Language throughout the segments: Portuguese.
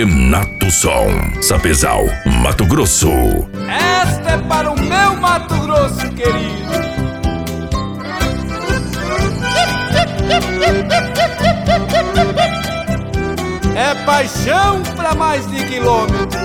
Renato Som, Sapezal, Mato Grosso. Esta é para o meu Mato Grosso querido. É paixão pra mais de quilômetro.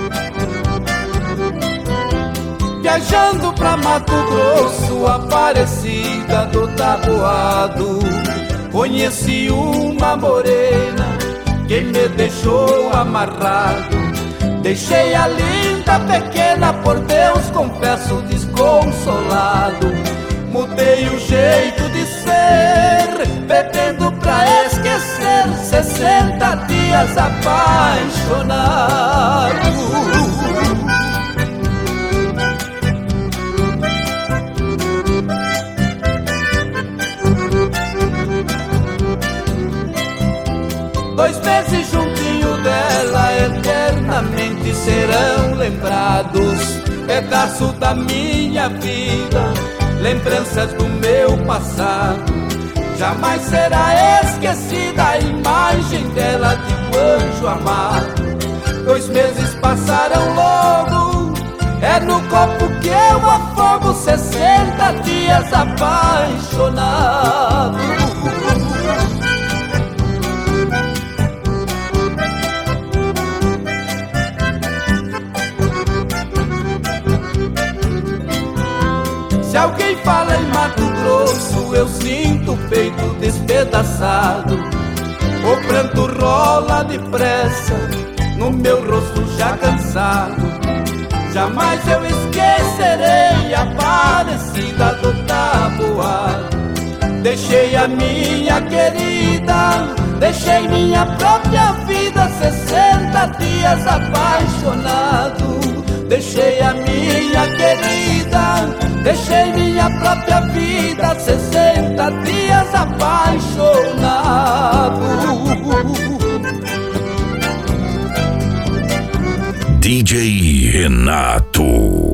Viajando pra Mato Grosso, Aparecida do Taboado, conheci uma morena que me deixou amarrado. Deixei a linda pequena, por Deus confesso desconsolado. Mudei o jeito de ser, bebendo pra esquecer 60 dias apaixonado. 2 meses juntinho dela, eternamente serão lembrados. Pedaço da minha vida, lembranças do meu passado. Jamais será esquecida a imagem dela de um anjo amado. 2 meses passaram logo, é no copo que eu afogo 60 dias apaixonado. Se alguém fala em Mato Grosso, eu sinto o peito despedaçado. O pranto rola depressa no meu rosto já cansado. Jamais eu esquecerei a Aparecida do Taboado. Deixei a minha querida, deixei minha própria vida 60 dias apaixonado. Deixei a minha querida, deixei minha própria vida 60 dias apaixonado. DJ Renato.